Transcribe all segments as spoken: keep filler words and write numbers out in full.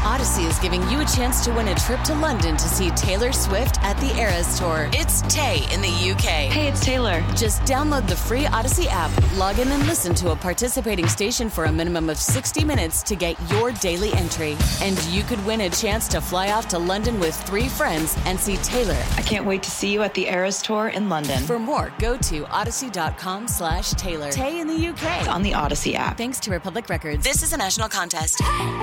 Odyssey is giving you a chance to win a trip to London to see Taylor Swift at the Eras Tour. It's Tay in the U K. Hey, it's Taylor. Just download the free Odyssey app, log in and listen to a participating station for a minimum of sixty minutes to get your daily entry. And you could win a chance to fly off to London with three friends and see Taylor. I can't wait to see you at the Eras Tour in London. For more, go to odyssey.com slash Taylor. Tay in the U K. It's on the Odyssey app. Thanks to Republic Records. This is a national contest.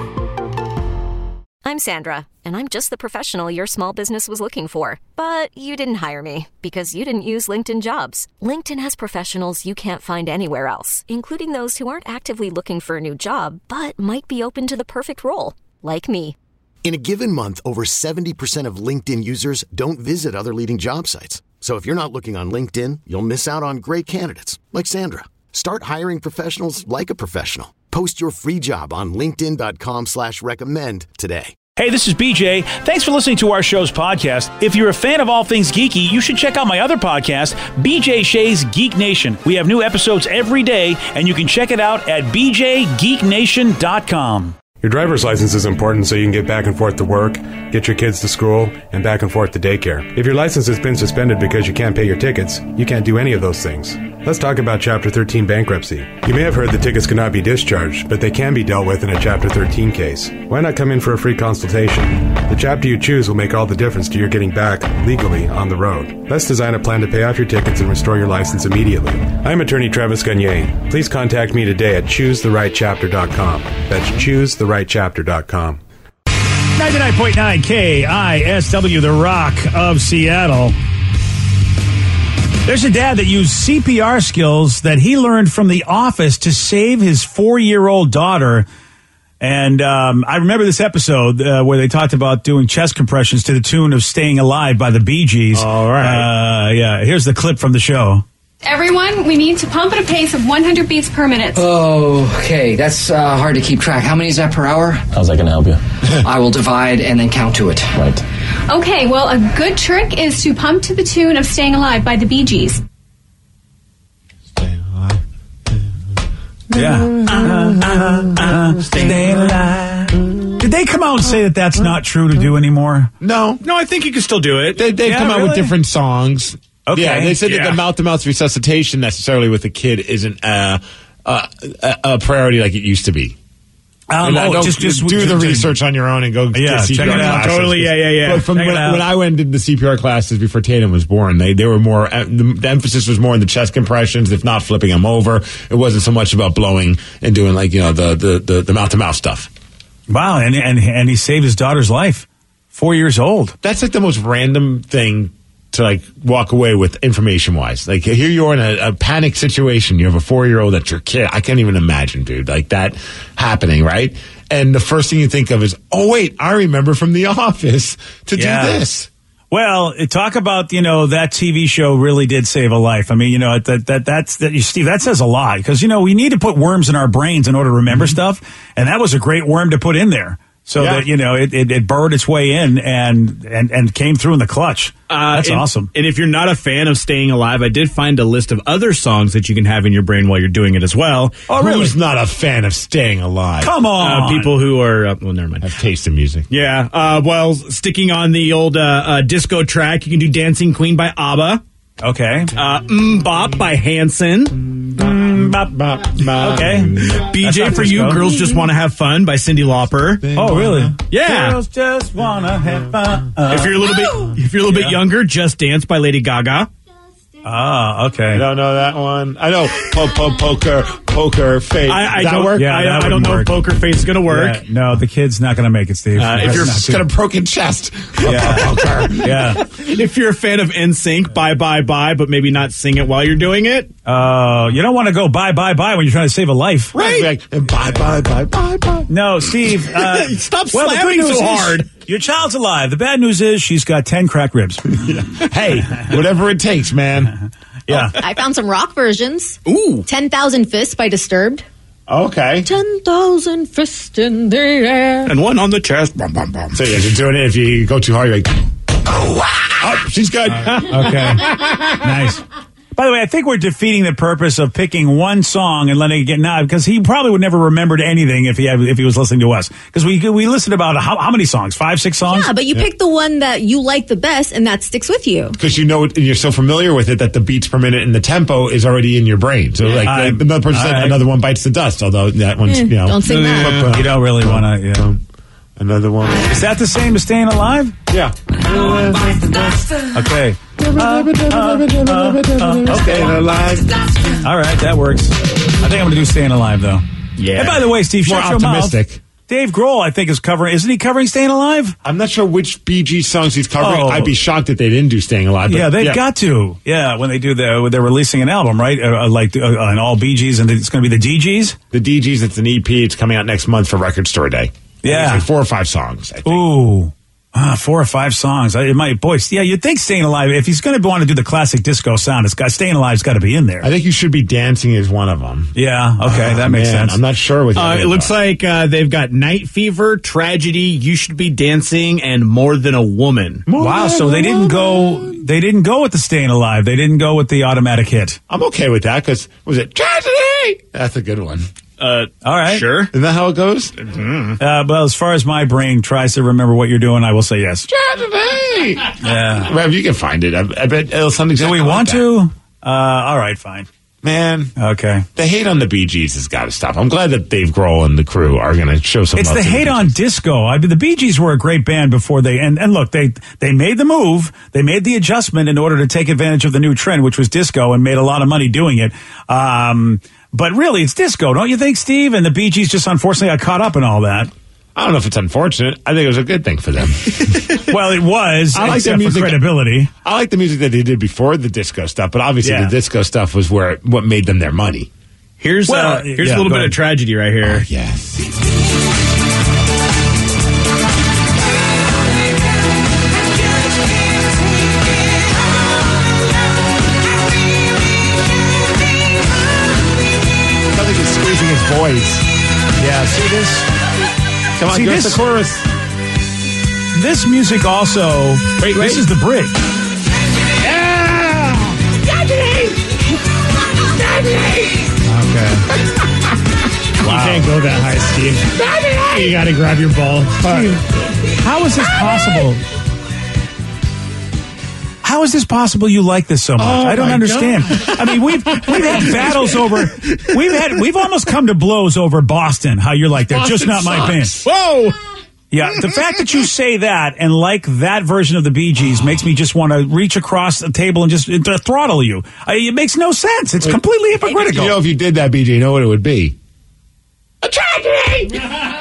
I'm Sandra, and I'm just the professional your small business was looking for. But you didn't hire me because you didn't use LinkedIn Jobs. LinkedIn has professionals you can't find anywhere else, including those who aren't actively looking for a new job, but might be open to the perfect role, like me. In a given month, over seventy percent of LinkedIn users don't visit other leading job sites. So if you're not looking on LinkedIn, you'll miss out on great candidates like Sandra. Start hiring professionals like a professional. Post your free job on linkedin.com slash recommend today. Hey, this is B J. Thanks for listening to our show's podcast. If you're a fan of all things geeky, you should check out my other podcast, B J Shea's Geek Nation. We have new episodes every day, and you can check it out at b j geek nation dot com. Your driver's license is important so you can get back and forth to work, get your kids to school, and back and forth to daycare. If your license has been suspended because you can't pay your tickets, you can't do any of those things. Let's talk about Chapter thirteen bankruptcy. You may have heard that tickets cannot be discharged, but they can be dealt with in a Chapter thirteen case. Why not come in for a free consultation? The chapter you choose will make all the difference to your getting back legally on the road. Let's design a plan to pay off your tickets and restore your license immediately. I'm attorney Travis Gagne. Please contact me today at choose the right chapter dot com. That's choose the right chapter dot com. ninety-nine point nine K I S W, the Rock of Seattle. There's a dad that used C P R skills that he learned from The Office to save his four-year-old daughter. And um, I remember this episode uh, where they talked about doing chest compressions to the tune of Staying Alive by the Bee Gees. All right. Uh, yeah, here's the clip from the show. Everyone, we need to pump at a pace of one hundred beats per minute. Oh, okay. That's uh, hard to keep track. How many is that per hour? How's that going to help you? I will divide and then count to it. Right. Okay, well, a good trick is to pump to the tune of Staying Alive by the Bee Gees. Staying alive. Yeah. Uh, uh, uh, staying alive. Did they come out and say that that's not true to do anymore? No. No, I think you can still do it. They, they've Yeah, come out really? with different songs. Okay. Yeah, they said Yeah. that the mouth-to-mouth resuscitation necessarily with the kid isn't uh, uh, a, a priority like it used to be. Um, And I oh, don't- just, just do just, the just- research on your own and go Yeah, get C P R check it out. classes. Totally, yeah, yeah, yeah. But from Check it when, out. when I went into the C P R classes before Tatum was born, they, they were more, uh, the, the emphasis was more on the chest compressions, if not flipping them over. It wasn't so much about blowing and doing like, you know, the, the, the, the mouth-to-mouth stuff. Wow, and, and and he saved his daughter's life. Four years old. That's like the most random thing to like walk away with information wise. Like here you are in a, a panic situation. You have a four year old that's your kid. I can't even imagine, dude, like that happening, right? And the first thing you think of is, oh wait, I remember from The Office to Yeah. do this. Well, talk about, you know, that T V show really did save a life. I mean, you know, that that that's that Steve, that says a lot because, you know, we need to put worms in our brains in order to remember stuff. And that was a great worm to put in there. So Yeah. that, you know, it, it, it burrowed its way in and, and, and came through in the clutch. Uh, That's and, awesome. And if you're not a fan of Staying Alive, I did find a list of other songs that you can have in your brain while you're doing it as well. Oh, really? Who's not a fan of Staying Alive? Come on. Uh, people who are, uh, well, never mind. Have taste in music. Yeah. Uh, well, sticking on the old uh, uh, disco track, you can do Dancing Queen by ABBA. Okay. Uh, Mm Bop by Hanson. Mm, bop, bop, bop. Okay. B That's J not for disco. You, Girls Just Want to Have Fun by Cyndi Lauper. Oh, really? Yeah. Girls just wanna have fun. If you're a little bit, if you're a little bit younger, Just Dance by Lady Gaga. Ah, okay. I don't know that one. I know po- po- poker, poker face. I, I Does that don't, work? Yeah, I, that I don't wouldn't know work. if Poker Face is going to work. Yeah, no, the kid's not going to make it, Steve. Uh, if That's you're not It's too- got a broken chest. Yeah. Poker. yeah. If you're a fan of N Sync, Bye Bye Bye, but maybe not sing it while you're doing it. Uh, you don't want to go bye, bye, bye when you're trying to save a life. Right. Like, bye, bye, bye, bye, bye. No, Steve. Uh, Stop well, the slamming good news so is hard. Your child's alive. The bad news is she's got ten cracked ribs. Hey, whatever it takes, man. Yeah. I found some rock versions. Ooh. ten thousand Fists by Disturbed. Okay. ten thousand fists in the air. And one on the chest. Bum, bum, bum. So yeah, you're doing it. If you go too hard, you're like, oh, wow. Oh, she's good. Okay. Nice. By the way, I think we're defeating the purpose of picking one song and letting it get now, because he probably would never remembered anything if he had, if he was listening to us. Because we we listened about how, how many songs? Five, six songs? Yeah, but you Yeah. pick the one that you like the best, and that sticks with you. Because you know it, and you're so familiar with it that the beats per minute and the tempo is already in your brain. So like I- another person said, I- another one bites the dust. Although that one's Eh, you know don't sing that. You don't really want to, yeah. another one. Is that the same as Staying Alive? Yeah. Okay. Okay. Alive. All right, that works. I think I'm going to do Staying Alive, though. Yeah. And by the way, Steve, More shut your mouth. optimistic. Dave Grohl, I think, is covering. Isn't he covering Staying Alive? I'm not sure which Bee Gees songs he's covering. Oh. I'd be shocked if they didn't do "Staying Alive." But Yeah, they've got to. Yeah, when they do the, when they're releasing an album, right? Uh, uh, like uh, an all Bee Gees, and it's going to be the D Gs. the D Gs. It's an E P. It's coming out next month for Record Store Day. Yeah. It's like four or five songs. I think. Ooh. Ah, four or five songs. I, it might, boy, yeah, you'd think Staying Alive, if he's going to want to do the classic disco sound, it's got, Staying Alive's got to be in there. I think "You Should Be Dancing" is one of them. Yeah, okay, Oh, that makes man, sense. I'm not sure with Uh, it looks like uh, they've got Night Fever, Tragedy, You Should Be Dancing, and More Than a Woman. Wow, so they didn't go, they didn't go with the Staying Alive. They didn't go with the automatic hit. I'm okay with that because was it "Tragedy"? That's a good one. Uh, All right. Sure. Isn't that how it goes? Uh, well, as far as my brain tries to remember what you're doing, I will say yes. Tragedy. Yeah. Well, you can find it. I, I bet it'll sound Do exactly we like want that. to? Uh, all right, fine. Man, Okay. the hate on the Bee Gees has got to stop. I'm glad that Dave Grohl and the crew are going to show some It's love the to hate Bee on Gees. disco. I mean, the Bee Gees were a great band before they, and, and look, they, they made the move. They made the adjustment in order to take advantage of the new trend, which was disco, and made a lot of money doing it. Um, but really, it's disco, don't you think, Steve? And the Bee Gees just unfortunately got caught up in all that. I don't know if it's unfortunate. I think it was a good thing for them. Well, it was, I like except their music. for credibility. I like the music that they did before the disco stuff, but obviously Yeah. the disco stuff was where what made them their money. Here's Well, uh, here's yeah, a little go bit ahead. of tragedy right here. Yes. I think he's squeezing his voice. Yeah, see this? Come on, See, give us this- the chorus. This music also, Wait, this wait. is the bridge. Okay. You can't go that high, Steve. You got to grab your ball. How is this possible? How is this possible you like this so much? Oh, I don't my understand. I mean, we've we've had battles over we've had we've almost come to blows over Boston. How you're like, they're just not Boston my band. sucks. Whoa. Yeah, the fact that you say that and like that version of the Bee Gees makes me just want to reach across the table and just uh, throttle you. I, it makes no sense. It's completely hypocritical. You know, if you did that, B J, you know what it would be? A tragedy!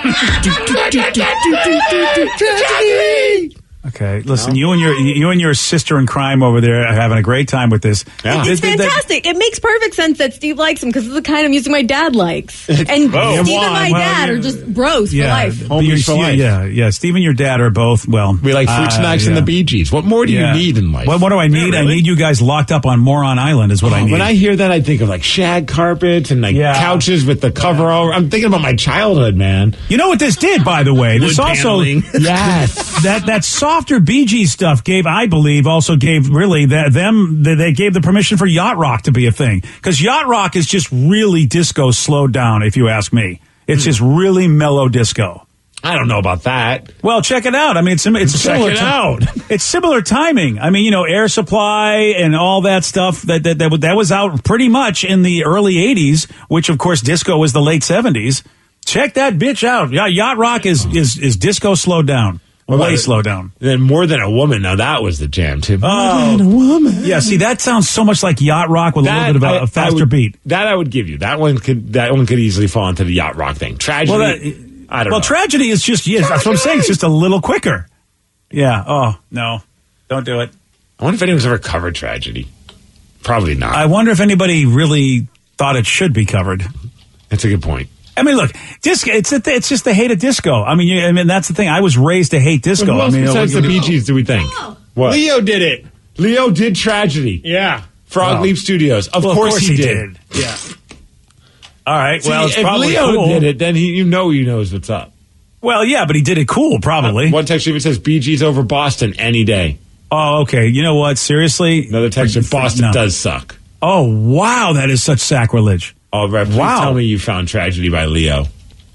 Tragedy! Okay, listen, you and your you and your sister in crime over there are having a great time with this. Yeah. It's This- that- fantastic. It makes perfect sense that Steve likes him because it's the kind of music my dad likes. And Steve Whoa. and Why? my Well, dad yeah. are just bros for yeah, life. Homies you're- for yeah, life. Yeah, yeah. Steve and your dad are both well. We like fruit uh, snacks and yeah. the Bee Gees. What more do Yeah. you need in life? What, what do I need? I really? need you guys locked up on Moron Island. Is what I Oh, need. when I hear that, I think of like shag carpets and like Yeah. couches with the cover over. I'm thinking about my childhood, man. you know what this did, by the way? This Wood also paneling. Yes. that that softer Bee Gees stuff gave, I believe, also gave really that them they they gave the permission for yacht rock to be a thing, because yacht rock is just really disco slowed down. If you ask me, it's just really mellow disco. I don't know about that. Well, check it out. I mean, it's it's Check similar. it ti- out. It's similar timing. I mean, you know, Air Supply and all that stuff that that that, that was out pretty much in the early eighties, which of course disco was the late seventies. Check that bitch out. Yeah, yacht rock is is is disco slowed down. What about Way it? slowed down. Then More Than a Woman. Now that was the jam too. Oh, a woman. yeah. See, that sounds so much like yacht rock with a little bit of a, I- a faster I would- beat. That I would give you. That one could. That one could easily fall into the yacht rock thing. Tragedy. Well, that, I don't well, know. tragedy is just yes. That's what I'm saying. It's just a little quicker. Yeah. Oh no, don't do it. I wonder if anyone's ever covered Tragedy. Probably not. I wonder if anybody really thought it should be covered. That's a good point. I mean, look, disco. It's a, it's just the hate of disco. I mean, you, I mean that's the thing. I was raised to hate disco. Who else I mean, besides you know, the Bee Gees do we think? What? Leo did it. Leo did Tragedy. Yeah. Frog Oh. Leap Studios. Of, well, course, he did. Yeah. All right. See, well, it's if probably Leo cool. did it, then he, you know he knows what's up. Well, yeah, but he did it cool, probably. One text even says Bee Gees over Boston any day. Oh, okay. You know what? Seriously, Another text said Boston No. does suck. Oh, wow, that is such sacrilege. Oh, Rev, please Wow. tell me you found Tragedy by Leo.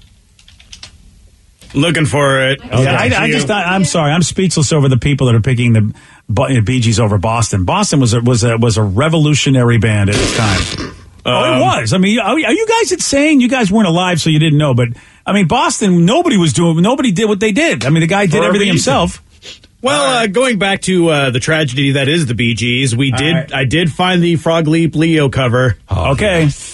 Looking for it. Okay. Yeah, I, I just, I, I'm sorry, I'm speechless over the people that are picking the Bo- Bee Gees over Boston. Boston was a, was a, was a revolutionary band at its time. Um, oh, it was. I mean, are, are you guys insane? You guys weren't alive, so you didn't know. But I mean, Boston, nobody was doing. Nobody did what they did. I mean, the guy did everything himself. Well, right. uh, going back to uh, the tragedy that is the Bee Gees, we did. Right. I did find the Frog Leap Leo cover. Oh, okay. Yes.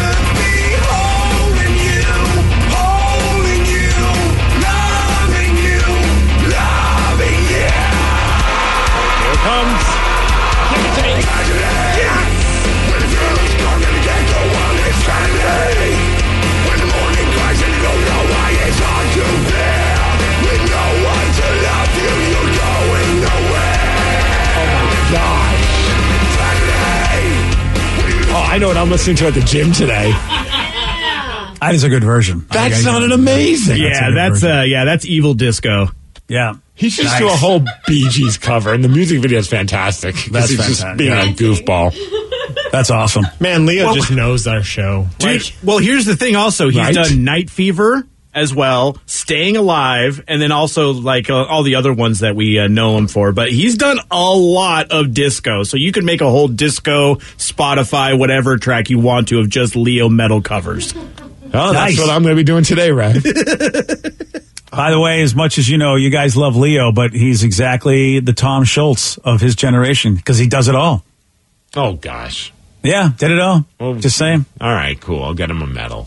I know what I'm listening to at the gym today. That is a good version. That sounded amazing. Yeah, that's, that's uh, yeah, that's evil disco. Yeah, he should nice. do a whole Bee Gees cover, and the music video is fantastic. That's he's fantastic. just being yeah. a goofball. That's awesome, man. Leo well, just knows our show, dude. Like, well, here's the thing. Also, he's right? done Night Fever as well, Staying Alive, and then also like uh, all the other ones that we uh, know him for. But he's done a lot of disco, so you could make a whole disco Spotify whatever track you want to of just Leo metal covers. Oh, nice. That's what I'm going to be doing today, Ray. By the way, as much as you know, you guys love Leo, but he's exactly the Tom Schultz of his generation because he does it all. Oh gosh, yeah, did it all. Well, just saying. All right, cool. I'll get him a medal.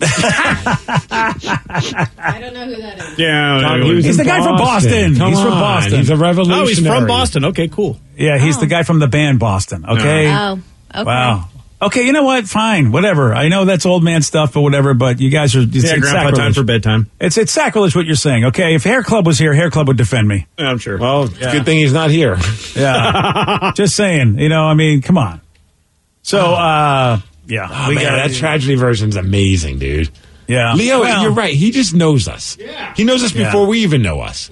I don't know who that is. Yeah, Tom, he he's the guy from Boston. Come he's on. from Boston. He's a revolutionary. Oh, he's from Boston. Okay, cool. Yeah, he's oh. the guy from the band Boston. Okay. Oh, okay. Wow. Okay, you know what? Fine, whatever. I know that's old man stuff, but whatever. But you guys are it's, yeah, it's grandpa sacrilege. time for bedtime. It's it's sacrilege what you're saying. Okay, if Hair Club was here, Hair Club would defend me. Yeah, I'm sure. Well, it's yeah. a good thing he's not here. Yeah, just saying. You know, I mean, come on. So, uh, yeah, oh, we man, got that tragedy version's amazing, dude. Yeah, Leo, well, you're right. He just knows us. Yeah. He knows us before yeah. we even know us.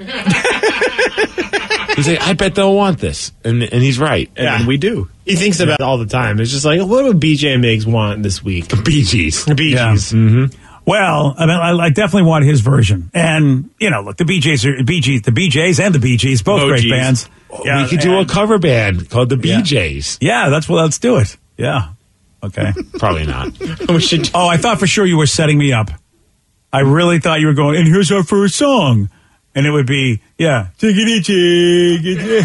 He's like, I bet they'll want this, and and he's right. And yeah. we do. He thinks about it all the time. It's just like, what would B J Miggs want this week? Bee Gees. The Bee Gees. Yeah. Mm-hmm. Well, I mean, I, I definitely want his version. And, you know, look, the B Js are Bee Gees, the B Js and the Bee Gees, both oh, great geez. bands. Yeah, we could do and, a cover band called the B Js. Yeah, yeah that's what. Let's do it. Yeah. Okay. Probably not. we should. Oh, I thought for sure you were setting me up. I really thought you were going, and here's our first song. And it would be, yeah, chickadee chickadee.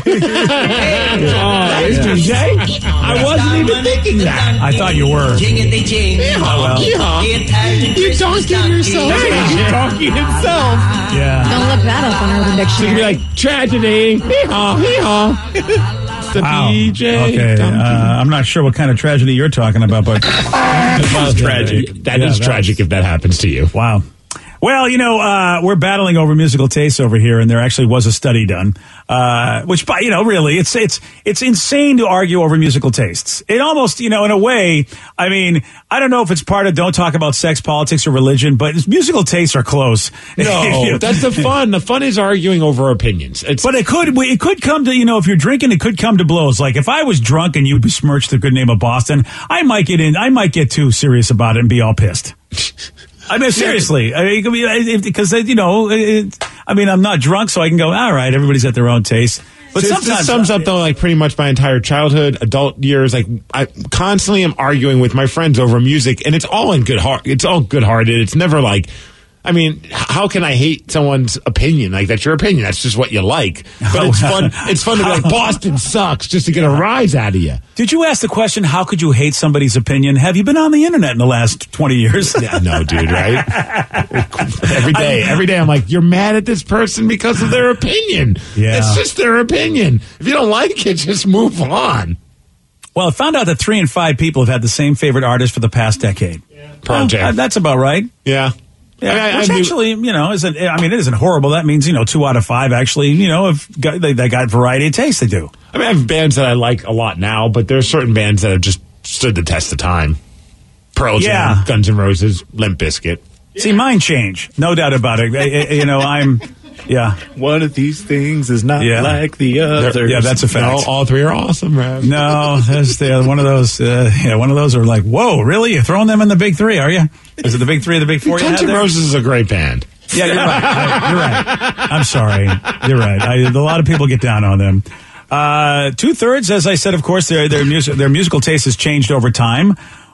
Oh, it's D J? I wasn't even thinking that. I thought you were. Yeah, well. yeah. You're talking yourself. He's talking himself. Yeah. Don't look that up on Urban Dictionary. So you'd be like, tragedy. Hee-haw, hee-haw. The wow. B J. Okay, uh, I'm not sure what kind of tragedy you're talking about, but that's tragic. That yeah, is tragic if that happens to you. Wow. Well, you know, uh, we're battling over musical tastes over here, and there actually was a study done, uh, which, you know, really, it's it's it's insane to argue over musical tastes. It almost, you know, in a way, I mean, I don't know if it's part of don't talk about sex, politics, or religion, but musical tastes are close. No, that's the fun. The fun is arguing over opinions. It's, but it could it could come to, you know, if you're drinking, it could come to blows. Like if I was drunk and you besmirched the good name of Boston, I might get in, I might get too serious about it and be all pissed. I mean, seriously, I mean, because, you know, it, I mean, I'm not drunk, so I can go, all right, everybody's got their own taste. But so sometimes this sums up, though, like pretty much my entire childhood, adult years. Like, I constantly am arguing with my friends over music, and it's all in good heart. It's all good-hearted. It's never like, I mean, how can I hate someone's opinion? Like, that's your opinion. That's just what you like. But it's fun. It's fun to be like, Boston sucks, just to get a rise out of you. Did you ask the question, how could you hate somebody's opinion? Have you been on the internet in the last twenty years? Yeah, no, dude, right? every day, every day I'm like, you're mad at this person because of their opinion. Yeah. It's just their opinion. If you don't like it, just move on. Well, I found out that three in five people have had the same favorite artist for the past decade. Yeah. Pearl Jam. Well, that's about right. Yeah. Yeah, I mean, which I, I actually, you know, isn't. I mean, it isn't horrible. That means, you know, two out of five actually, you know, have got, they, they got variety of taste. They do. I mean, I have bands that I like a lot now, but there's certain bands that have just stood the test of time. Pearl Jam, yeah. Guns N' Roses, Limp Bizkit. See, mine change, no doubt about it. I, I, you know, I'm Yeah. One of these things is not Yeah. like the other. Yeah, that's a fact. No, all three are awesome, man. No, there's the, one of those. Uh, yeah, one of those are like, whoa, really? You're throwing them in the big three, are you? Is it the big three or the big four? You Guns had N' there? Roses is a great band. Yeah, you're right. Right, You're right. I'm sorry. You're right. I, a lot of people get down on them. Uh, two thirds, as I said, of course, their their music their musical taste has changed over time.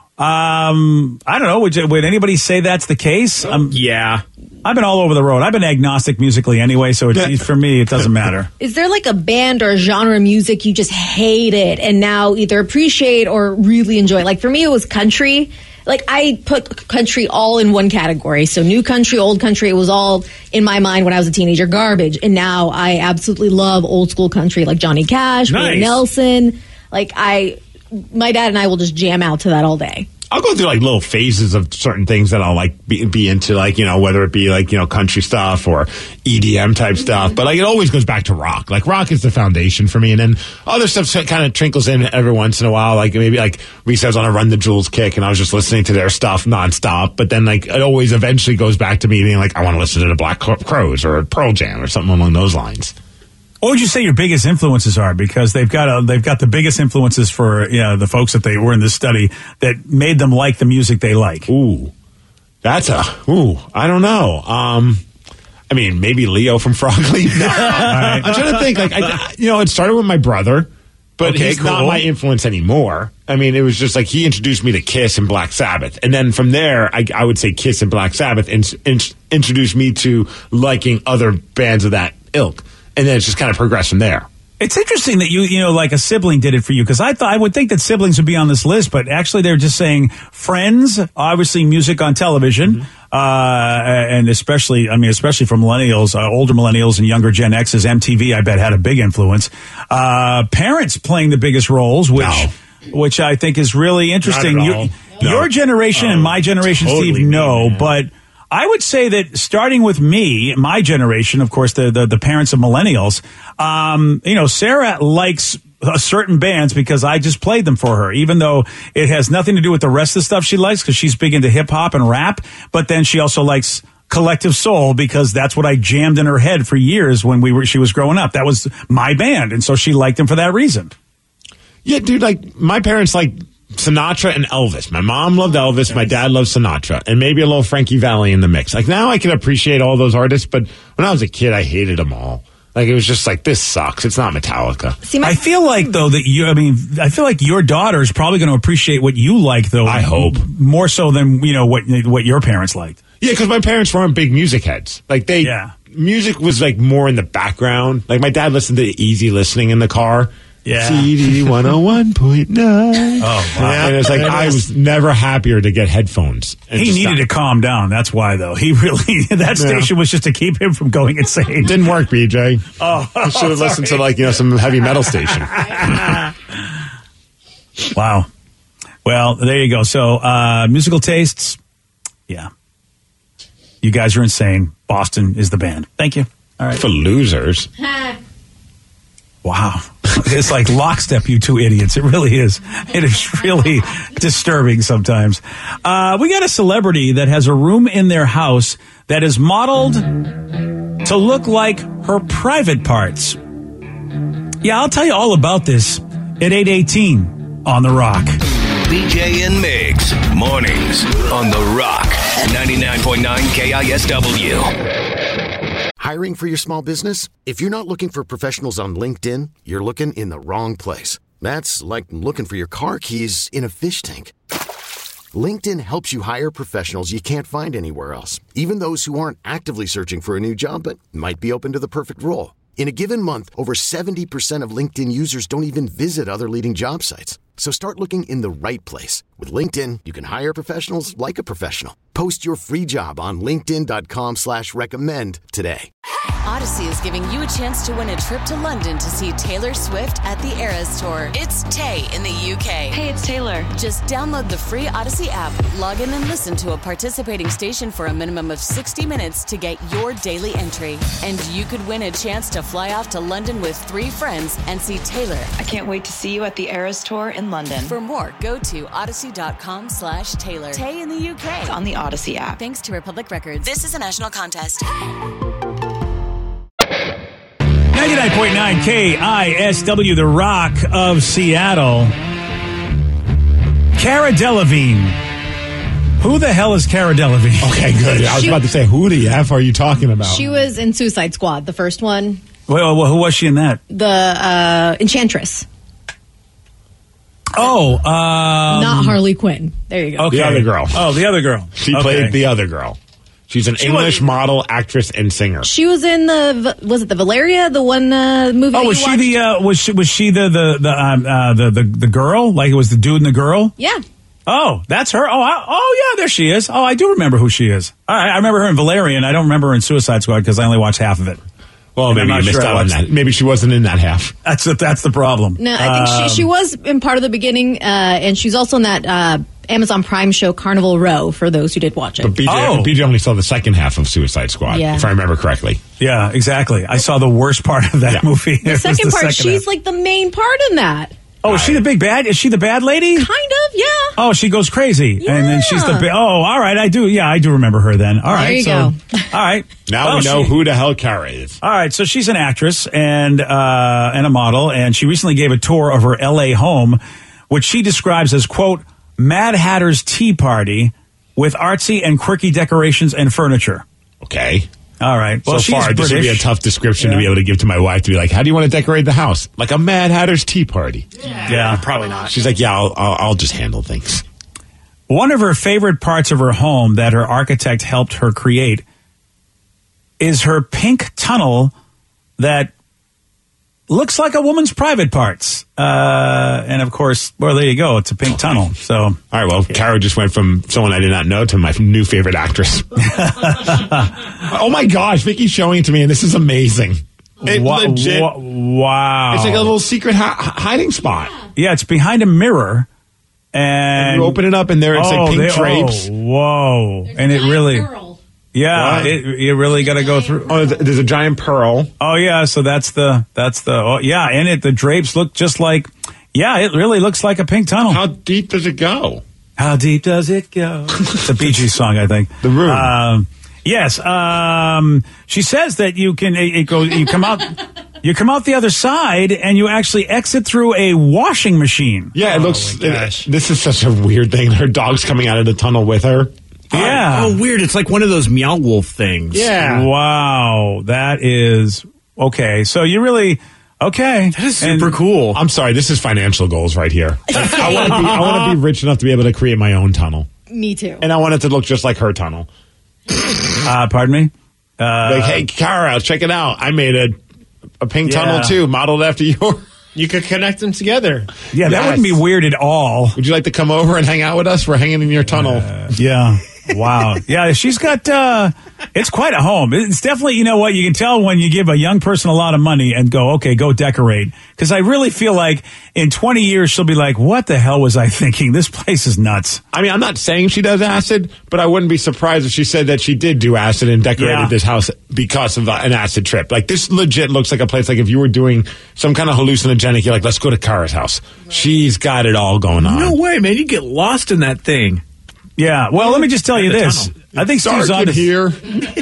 Um, I don't know. Would you, would anybody say that's the case? Um, yeah. I've been all over the road. I've been agnostic musically anyway, so it, for me, it doesn't matter. Is there like a band or a genre of music you just hated and now either appreciate or really enjoy? Like for me, it was country. Like I put country all in one category. So new country, old country, it was all in my mind when I was a teenager, garbage. And now I absolutely love old school country like Johnny Cash, Nice. Willie Nelson. Like I, my dad and I will just jam out to that all day. I'll go through like little phases of certain things that I'll like be, be into, like, you know, whether it be like, you know, country stuff or E D M type stuff. But like it always goes back to rock. Like rock is the foundation for me. And then other stuff kind of trickles in every once in a while. Like maybe like Reese was on a Run the Jewels kick and I was just listening to their stuff nonstop. But then like it always eventually goes back to me being like, I want to listen to the Black Crowes or Pearl Jam or something along those lines. What would you say your biggest influences are? Because they've got a, they've got the biggest influences for you know, the folks that they were in this study that made them like the music they like. Ooh, that's a ooh. I don't know. Um, I mean, maybe Leo from Frog Leap. No. Right. I'm trying to think. Like, I, you know, it started with my brother, but Okay, he's cool. not my influence anymore. I mean, it was just like he introduced me to Kiss and Black Sabbath, and then from there, I, I would say Kiss and Black Sabbath in, in, introduced me to liking other bands of that ilk. And then it's just kind of progressed from there. It's interesting that you, you know, like a sibling did it for you, because I thought I would think that siblings would be on this list, but actually they're just saying friends, obviously music on television, mm-hmm. uh, and especially, I mean, especially for millennials, uh, older millennials and younger Gen X's, M T V, I bet had a big influence. Uh, parents playing the biggest roles, which, No. which I think is really interesting. Not at You- all. Your No. generation Oh, and my generation, totally Steve, me, no, man. but I would say that starting with me, my generation, of course, the the, the parents of millennials, um, you know, Sarah likes uh, certain bands because I just played them for her, even though it has nothing to do with the rest of the stuff she likes, because she's big into hip hop and rap. But then she also likes Collective Soul because that's what I jammed in her head for years when we were she was growing up. That was my band, and so she liked them for that reason. Yeah, dude, like my parents like Sinatra and Elvis. My mom loved Elvis. My dad loved Sinatra, and maybe a little Frankie Valli in the mix. Like now I can appreciate all those artists, but when I was a kid, I hated them all. Like it was just like, this sucks. It's not Metallica. See, my- I feel like though that you, I mean, I feel like your daughter is probably going to appreciate what you like, though. I hope. More so than you know what what your parents liked. Yeah, because my parents weren't big music heads. Like they, Yeah. music was like more in the background. Like my dad listened to easy listening in the car. Yeah. C D one oh one point nine. Oh, wow. And it's like, I was never happier to get headphones. And He just needed not- to calm down. That's why, though. He really that station was just to keep him from going insane. Didn't work, B J. Oh, I should have listened to like, you know, some heavy metal station. Wow. Well, there you go. So, uh, musical tastes. Yeah. You guys are insane. Boston is the band. Thank you. All right. For losers. Wow. It's like lockstep, you two idiots. It really is. It is really disturbing sometimes. Uh, we got a celebrity that has a room in their house that is modeled to look like her private parts. Yeah, I'll tell you all about this at eight eighteen on The Rock. B J and Migs, mornings on The Rock, ninety-nine point nine K I S W. Hiring for your small business? If you're not looking for professionals on LinkedIn, you're looking in the wrong place. That's like looking for your car keys in a fish tank. LinkedIn helps you hire professionals you can't find anywhere else, even those who aren't actively searching for a new job but might be open to the perfect role. In a given month, over seventy percent of LinkedIn users don't even visit other leading job sites. So start looking in the right place. With LinkedIn, you can hire professionals like a professional. Post your free job on linkedin.com slash recommend today. Odyssey is giving you a chance to win a trip to London to see Taylor Swift at the Eras Tour. It's Tay in the U K. Hey, it's Taylor. Just download the free Odyssey app, log in and listen to a participating station for a minimum of sixty minutes to get your daily entry. And you could win a chance to fly off to London with three friends and see Taylor. I can't wait to see you at the Eras Tour in London. For more, go to odyssey.com slash Taylor. Tay in the U K. It's on the Odyssey app. Thanks to Republic Records. This is a national contest. ninety-nine point nine K I S W, The Rock of Seattle. Cara Delevingne. Who the hell is Cara Delevingne? Okay, good. I was She- about to say, who the F are you talking about? She was in Suicide Squad, the first one. Well, well, who was she in that? The uh, Enchantress. Oh, um, Not Harley Quinn. There you go. Okay. The other girl. Oh, the other girl. She Okay. played the other girl. She's an She English was- model, actress, and singer. She was in the, was it the Valeria, the one uh, movie? Oh, that was you she watched? the uh, was she was she the the the um, uh, the, the the girl? Like it was the dude and the girl? Yeah. Oh, that's her. Oh, I, oh yeah, there she is. Oh, I do remember who she is. All right, I remember her in Valerian. I don't remember her in Suicide Squad because I only watched half of it. Well, And maybe I'm you not missed sure I out on watched- that. Maybe she wasn't in that half. That's the, that's the problem. No, I think Um, she, she was in part of the beginning, uh, and she's also in that uh, Amazon Prime show Carnival Row, for those who did watch it. But B J, Oh. B J only saw the second half of Suicide Squad, Yeah. if I remember correctly. Yeah, exactly. I saw the worst part of that Yeah. movie. It The was second the part, second she's half. like the main part in that. Oh, is she the big bad? Is she the bad lady? Kind of, yeah. Oh, she goes crazy, and then she's the Yeah. big. Oh, all right, I do. Yeah, I do remember her. Then, all There right, you so, go. all right. Now Oh, we know she- who the hell Cara is. All right, so she's an actress and uh, and a model, and she recently gave a tour of her L A home, which she describes as, quote, Mad Hatter's tea party with artsy and quirky decorations and furniture. Okay. All right. Well, so she's far, British. this would be a tough description Yeah. to be able to give to my wife to be like, how do you want to decorate the house? Like a Mad Hatter's tea party. Yeah, Probably not. She's like, yeah, I'll, I'll, I'll just handle things. One of her favorite parts of her home that her architect helped her create is her pink tunnel that looks like a woman's private parts. Uh, and of course, well, there you go. It's a pink tunnel. So, All right, well, Cara just went from someone I did not know to my new favorite actress. Oh my gosh, Vicky's showing it to me, and this is amazing. It wa- legit, wa- wow. it's like a little secret hi- hiding spot. Yeah, it's behind a mirror. And You open it up, and there it's oh, like pink they- drapes. Oh, whoa. And it really, yeah, What? it, you really got to go through. Oh, there's- there's a giant pearl. Oh yeah, so that's the that's the oh, yeah, and it the drapes look just like yeah, it really looks like a pink tunnel. How deep does it go? How deep does it go? It's a Bee Gees song, I think. The Room. Um, yes. Um, she says that you can it, it go you come out you come out the other side and you actually exit through a washing machine. Yeah, it Oh, looks. my gosh. It, this is such a weird thing. Her dog's coming out of the tunnel with her. Yeah. Oh, weird. It's like one of those Meow Wolf things. Yeah. Wow. That is okay. So you really okay. That is super cool. I'm sorry. This is financial goals right here. Like, I want to be. I want to be rich enough to be able to create my own tunnel, Me too. and I want it to look just like her tunnel. Uh, pardon me. Uh, Like, hey, Cara, check it out. I made a a pink Yeah. tunnel too, modeled after yours. You could connect them together. yeah, that Yes. wouldn't be weird at all. Would you like to come over and hang out with us? We're hanging in your tunnel. Yeah. Wow. Yeah, she's got, uh, it's quite a home. It's definitely, you know what, you can tell when you give a young person a lot of money and go, okay, go decorate. Because I really feel like in twenty years, she'll be like, what the hell was I thinking? This place is nuts. I mean, I'm not saying she does acid, but I wouldn't be surprised if she said that she did do acid and decorated Yeah. this house because of uh, an acid trip. Like, this legit looks like a place, like if you were doing some kind of hallucinogenic, you're like, let's go to Cara's house. She's got it all going on. No way, man. You get lost in that thing. Yeah. Well, let me just tell you the this. tunnel. I think Steve's Dark on in here.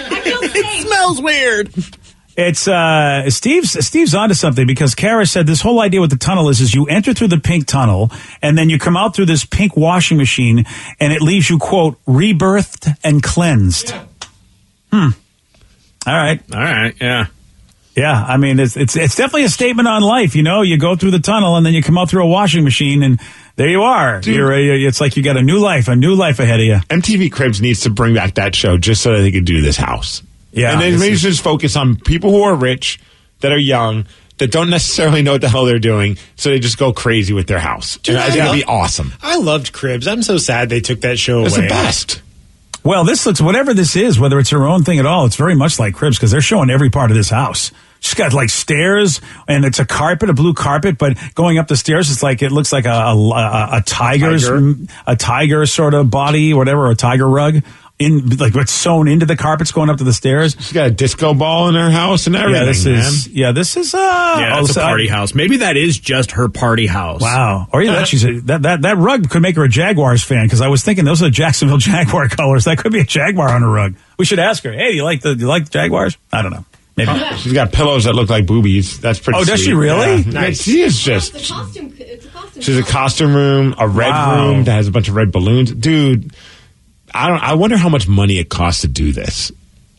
It smells weird. It's uh Steve's Steve's onto something because Cara said this whole idea with the tunnel is is you enter through the pink tunnel and then you come out through this pink washing machine and it leaves you, quote, rebirthed and cleansed. Hmm. All right. All right, yeah. Yeah, I mean it's it's it's definitely a statement on life, you know. You go through the tunnel and then you come out through a washing machine and there you are. You're, you're it's like you got a new life, a new life ahead of you. M T V Cribs needs to bring back that show just so that they could do this house. Yeah, and then this maybe is- just focus on people who are rich, that are young, that don't necessarily know what the hell they're doing, so they just go crazy with their house. Dude, and I I think it'd love- be awesome. I loved Cribs. I'm so sad they took that show It's away. the best. Well, this looks, whatever this is, whether it's her own thing at all, it's very much like Cribs because they're showing every part of this house. She's got like stairs and it's a carpet, a blue carpet, but going up the stairs, it's like, it looks like a, a, a, a tiger's, Tiger. a tiger sort of body, whatever, a tiger rug in, like what's sewn into the carpets going up to the stairs. She's got a disco ball in her house and everything, Yeah, this man. is, yeah, this is, uh, Yeah, it's oh, a so- party house. Maybe that is just her party house. Wow. Or either that she's a, that, that, that rug could make her a Jaguars fan because I was thinking those are the Jacksonville Jaguar colors. That could be a Jaguar on a rug. We should ask her, hey, do you like the, do you like the Jaguars? I don't know. Maybe. Oh, she's got pillows that look like boobies. That's pretty Oh, sweet. does she really? Yeah. Nice. She is just... It's a costume. It's a costume. She's a costume room, a red Wow. room that has a bunch of red balloons. Dude, I don't. I wonder how much money it costs to do this.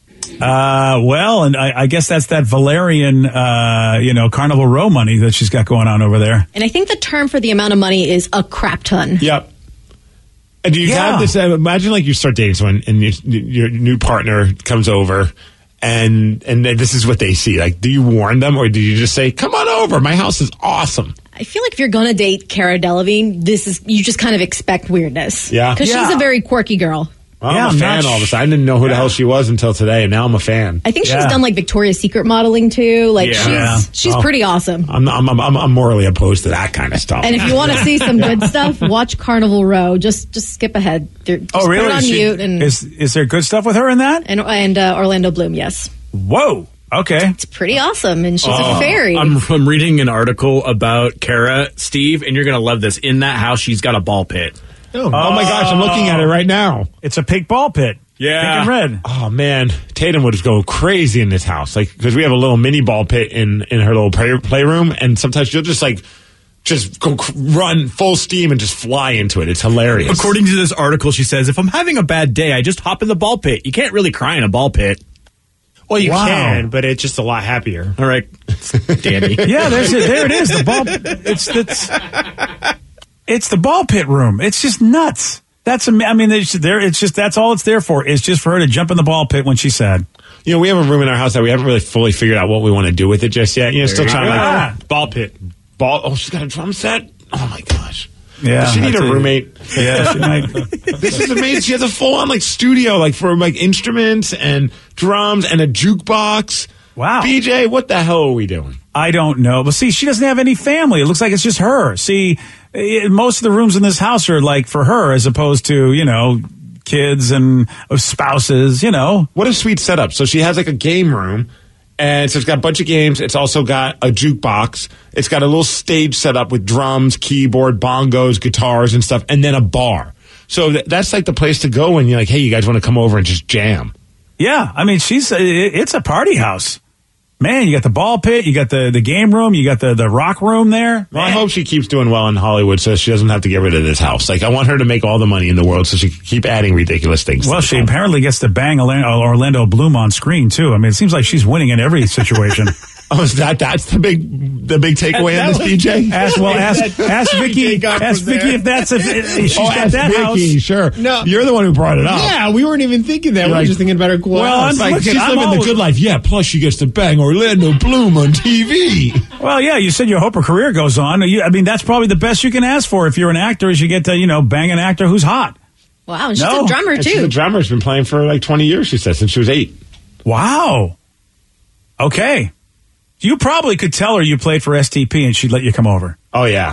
Uh, well, and I, I guess that's that Valerian, uh, you know, Carnival Row money that she's got going on over there. And I think the term for the amount of money is a crap ton. Yep. And do you Yeah. have this? Uh, imagine like you start dating someone and your, your new partner comes over, and and this is what they see. Like, do you warn them, or do you just say, "Come on over, my house is awesome"? I feel like if you're going to date Cara Delevingne, this is you just kind of expect weirdness. Yeah. Because Yeah. she's a very quirky girl. Well, Yeah, I'm a I'm fan not all of a sh- sudden. I didn't know who the Yeah. hell she was until today, and now I'm a fan. I think Yeah. she's done like Victoria's Secret modeling too. Like Yeah. she's Yeah. she's Oh. pretty awesome. I'm, I'm, I'm, I'm, I'm morally opposed to that kind of stuff. And if you want to see some good stuff, watch Carnival Row. Just just skip ahead. There- Just Oh, really? Put it on She- mute and is is there good stuff with her in that? and, and uh, Orlando Bloom. Yes, Whoa. Okay. it's pretty awesome, and she's Oh, a fairy. I'm, I'm reading an article about Cara, Steve, and you're going to love this. In that house, she's got a ball pit. oh, my gosh, I'm looking at it right now. It's a pink ball pit. Yeah. Pink and red. Oh man, Tatum would just go crazy in this house, like because we have a little mini ball pit in in her little play, playroom, and sometimes she'll just like just go cr- run full steam and just fly into it. It's hilarious. According to this article, she says, if I'm having a bad day, I just hop in the ball pit. You can't really cry in a ball pit. Well, you Wow. can, but it's just a lot happier. All right, Danny. Yeah, there's it. There it is. The ball. It's it's it's the ball pit room. It's just nuts. That's am- I mean, it's there. It's just that's all it's there for. Is just for her to jump in the ball pit when she's sad. You know, we have a room in our house that we haven't really fully figured out what we want to do with it just yet. You know, still you trying go. to Yeah. like ball pit, ball. Oh, she's got a drum set. Oh my gosh. Yeah, Does she need I a tell you. roommate? Yeah, she might. This is amazing. She has a full on like studio, like for like instruments and drums and a jukebox. Wow. B J, what the hell are we doing? I don't know. But see, she doesn't have any family. It looks like it's just her. See, it, most of the rooms in this house are like for her as opposed to, you know, kids and uh, spouses, you know. What a sweet setup. So she has like a game room, and so it's got a bunch of games. It's also got a jukebox. It's got a little stage set up with drums, keyboard, bongos, guitars, and stuff, and then a bar. So th- that's like the place to go when you're like, hey, you guys want to come over and just jam. Yeah, I mean, she's it, it's a party house. Man, you got the ball pit, you got the, the game room, you got the, the rock room there. Well, I Man. hope she keeps doing well in Hollywood so she doesn't have to get rid of this house. Like, I want her to make all the money in the world so she can keep adding ridiculous things. Well, to she the home. apparently gets to bang Orlando, Orlando Bloom on screen too. I mean, it seems like she's winning in every situation. Oh, is that that's the big the big takeaway on this, B J? Ask well, ask ask Vicky, ask Vicky if that's if, if she's oh, got ask that Vicky, house. Sure. No. You're the one who brought it up. Yeah, we weren't even thinking that. You're we were like, just thinking about her cool well, house. I'm Like, looking, she's I'm living always- the good life. Yeah, plus she gets to bang Orlando Bloom on T V. Well, yeah, you said you hope her career goes on. You, I mean, that's probably the best you can ask for if you're an actor, is you get to, you know, bang an actor who's hot. wow, and she's No. a drummer And too. she's a drummer. She's been playing for like twenty years, she said, since she was eight. Wow. Okay. You probably could tell her you played for S T P and she'd let you come over. Oh, yeah.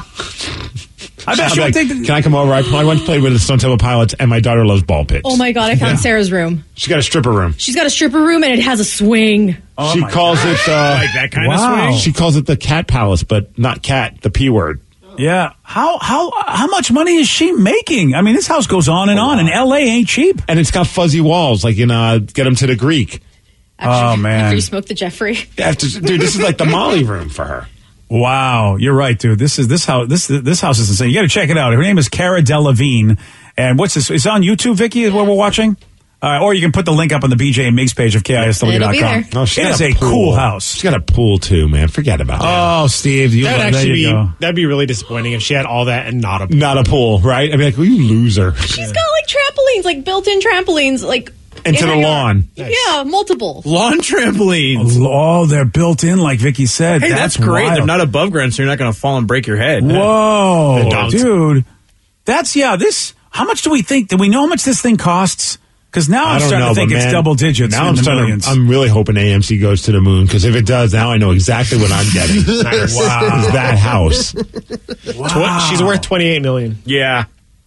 I bet I'd she be would like, think that, can I come over? I, I went to play with the Stone Temple Pilots, and my daughter loves ball pits. Oh my god, I found Yeah. Sarah's room. She's got a stripper room. She's got a stripper room and it has a swing. Oh she my calls God. it uh, Like that kind Wow. of swing? She calls it the Cat Palace, but not cat, the P word. Yeah. How how how much money is she making? I mean, this house goes on and on, and L A ain't cheap. And it's got fuzzy walls, like in uh, Get Them to the Greek. After, Oh, man. After you smoke the Jeffrey. After, dude, this is like the Molly room for her. Wow, you're right, dude. This is this house. This this house is insane. You got to check it out. Her name is Cara Delevingne, and what's this? It's on YouTube. Vicky is what we're watching. Uh, or you can put the link up on the B J and Migs page of K I S W dot It'll com. be there. Oh, she It got is a pool. cool house. She's got a pool too, man. Forget about that. Oh, Steve, you, That'd there actually you be go. that'd be really disappointing if she had all that and not a Not a pool, right? I'd be like, well, you loser. She's got like trampolines, like built-in trampolines, like Into in the her yard. lawn. Yeah, multiple. Lawn trampolines. Oh, they're built in, like Vicky said. Hey, that's, great. wild. They're not above ground, so you're not going to fall and break your head. Whoa, They don't. dude. That's, yeah, this, how much do we think, do we know how much this thing costs? Because now I I'm don't starting know, to think but it's man, double digits Now in I'm the starting. millions. I'm really hoping A M C goes to the moon, because if it does, now I know exactly what I'm getting. Wow. Is that house? Wow. She's worth twenty-eight million. Yeah.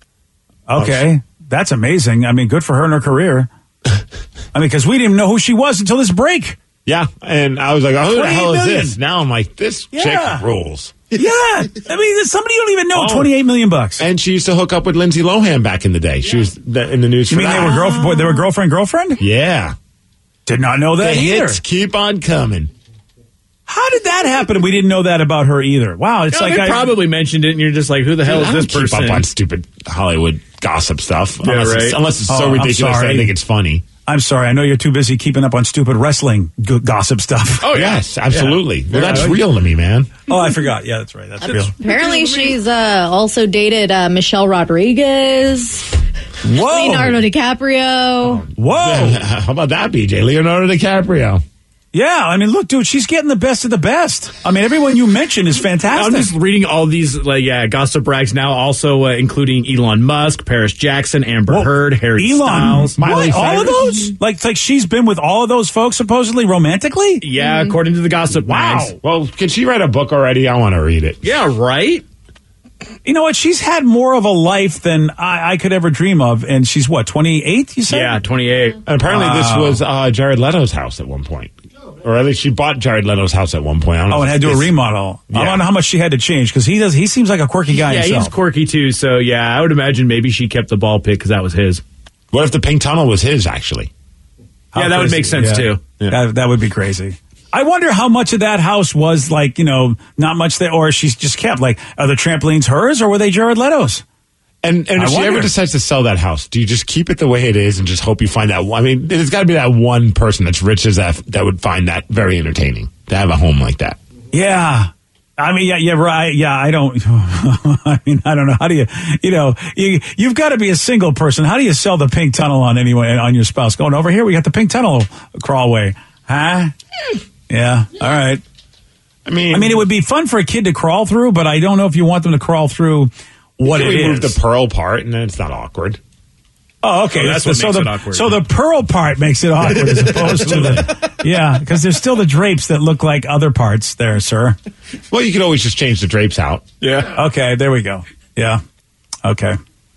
Okay, that's amazing. I mean, good for her and her career. I mean, because we didn't even know who she was until this break. Yeah, and I was like, oh, who the hell is million. this? Now I'm like, this Yeah. chick rules. Yeah, I mean, somebody you don't even know. Oh. Twenty-eight million bucks. And she used to hook up with Lindsay Lohan back in the day. She was th- in the news You for mean that. they were girlfriend? They were girlfriend, girlfriend? Yeah. Did not know that the either. hits keep on coming. How did that happen? We didn't know that about her either. Wow, it's no, like they I probably mentioned it, and you're just like, "Who the hell Dude, is I this don't person?" Keep up on stupid Hollywood gossip stuff. Yeah, unless, right. it's, unless it's so Oh, I'm ridiculous that I sorry. think it's funny. I'm sorry. I know you're too busy keeping up on stupid wrestling g- gossip stuff. Oh yes, absolutely. Yeah. Well, that's Yeah. real to me, man. Oh, I forgot. Yeah, that's right. That's real. Apparently, she's uh, also dated uh, Michelle Rodriguez, Whoa. Leonardo DiCaprio. Whoa. How about that, B J? Leonardo DiCaprio. Yeah, I mean, look, dude, she's getting the best of the best. I mean, everyone you mentioned is fantastic. I'm just reading all these like yeah gossip rags now, also uh, including Elon Musk, Paris Jackson, Amber Well, Heard, Harry Elon, Styles, what? All of those? Like, like she's been with all of those folks supposedly romantically? Yeah, according to the gossip Wow. mags. Well, can she write a book already? I want to read it. Yeah, right. You know what? She's had more of a life than I, I could ever dream of. And she's what, twenty-eight, you said? Yeah, twenty-eight. And apparently, Wow. this was uh, Jared Leto's house at one point. Or at least she bought Jared Leto's house at one point. I don't know Oh, and if had to do a it's- remodel. I Yeah. don't know how much she had to change because he does. He seems like a quirky guy Yeah, himself. he's quirky too. So yeah, I would imagine maybe she kept the ball pit because that was his. What if the pink tunnel was his, actually? How yeah, that would crazy. make sense Yeah. too. Yeah. That, that would be crazy. I wonder how much of that house was like, you know, not much there, or she's just kept. Like, are the trampolines hers or were they Jared Leto's? And and I if she wonder. ever decides to sell that house, do you just keep it the way it is and just hope you find that one? I mean, there's got to be that one person that's rich as that that would find that very entertaining to have a home like that. Yeah. I mean, yeah, yeah, right. Yeah, I don't, I mean, I don't know. How do you, you know, you, you've got to be a single person. How do you sell the pink tunnel on anyone, on your spouse? Going over here, we got the pink tunnel crawlway. Huh? Yeah. All right. I mean, I mean, it would be fun for a kid to crawl through, but I don't know if you want them to crawl through what you it can remove is. the pearl part, and then it's not awkward. Oh, okay. Oh, that's what so makes the, it awkward. So the pearl part makes it awkward as opposed to the, yeah, because there's still the drapes that look like other parts there, sir. Well, you could always just change the drapes out. Yeah. Okay, there we go. Yeah. Okay.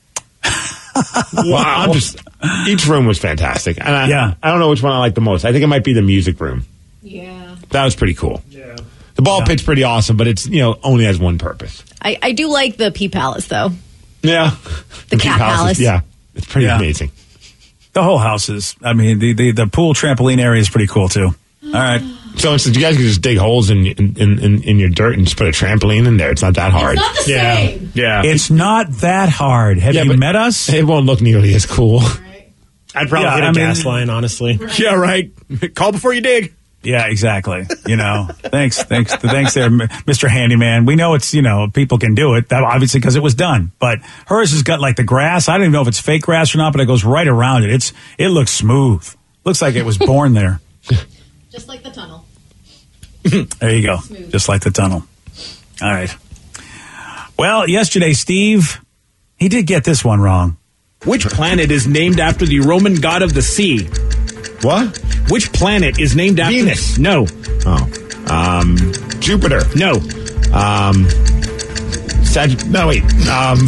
Wow. I'm just, each room was fantastic. And I, Yeah. I don't know which one I like the most. I think it might be the music room. Yeah. That was pretty cool. Yeah. The ball Yeah. pit's pretty awesome, but it's, you know, only has one purpose. I, I do like the Pea Palace, though. Yeah. The Cat Palace is- Palace. Yeah. It's pretty Yeah. amazing. The whole house is, I mean, the, the, the pool trampoline area is pretty cool, too. All right. So instead, you guys can just dig holes in, in, in, in your dirt and just put a trampoline in there. It's not that hard. Not the Yeah. same. Yeah. It's not that hard. Have Yeah, you but met us? It won't look nearly as cool. I'd probably Yeah, hit a I mean- gas line, honestly. yeah, right. Call before you dig. Yeah, exactly. You know, thanks, thanks, thanks there, Mister Handyman. We know it's, you know, people can do it, that obviously because it was done. But hers has got like the grass. I don't even know if it's fake grass or not, but it goes right around it. It's, it looks smooth. Looks like it was born there. Just like the tunnel. There you go. Just like the tunnel. All right. Well, yesterday, Steve, he did get this one wrong. Which planet is named after the Roman god of the sea? What? Which planet is named after Venus. No. Oh. Um, Jupiter. No. Um, Sag- no, wait. Um,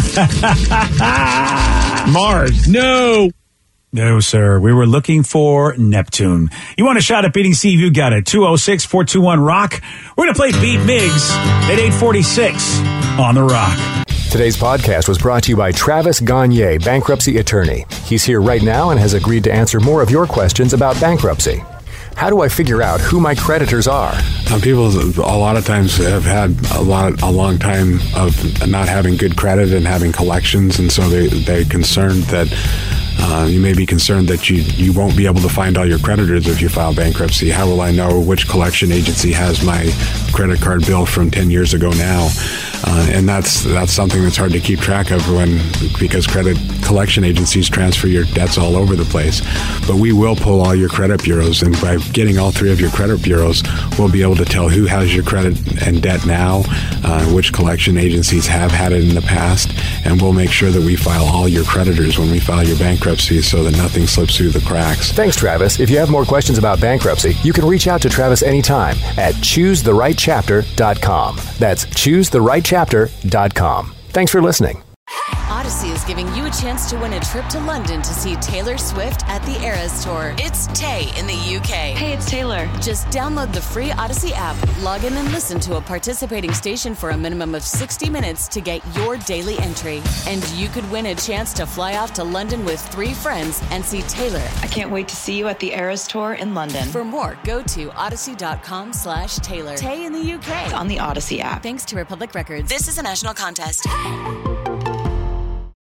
Mars. No. No, sir. We were looking for Neptune. You want a shot at beating Steve? You got it. two oh six, four two one, ROCK. We're going to play Beat Miggs at eight forty-six on the Rock. Today's podcast was brought to you by Travis Gagne, bankruptcy attorney. He's here right now and has agreed to answer more of your questions about bankruptcy. How do I figure out who my creditors are? Uh, people a lot of times have had a lot, a long time of not having good credit and having collections, and so they they're concerned that uh, you may be concerned that you you won't be able to find all your creditors if you file bankruptcy. How will I know which collection agency has my credit card bill from ten years ago now? Uh, and that's that's something that's hard to keep track of when because credit collection agencies transfer your debts all over the place. But we will pull all your credit bureaus, and by getting all three of your credit bureaus, we'll be able to tell who has your credit and debt now, uh, which collection agencies have had it in the past, and we'll make sure that we file all your creditors when we file your bankruptcy so that nothing slips through the cracks. Thanks, Travis. If you have more questions about bankruptcy, you can reach out to Travis anytime at choose the right chapter dot com. That's choose the right chapter dot com. Thanks for listening. Odyssey is giving you a chance to win a trip to London to see Taylor Swift at the Eras Tour. It's Tay in the U K. Hey, it's Taylor. Just download the free Odyssey app, log in and listen to a participating station for a minimum of sixty minutes to get your daily entry. And you could win a chance to fly off to London with three friends and see Taylor. I can't wait to see you at the Eras Tour in London. For more, go to odyssey.com slash Taylor. Tay in the U K. It's on the Odyssey app. Thanks to Republic Records. This is a national contest.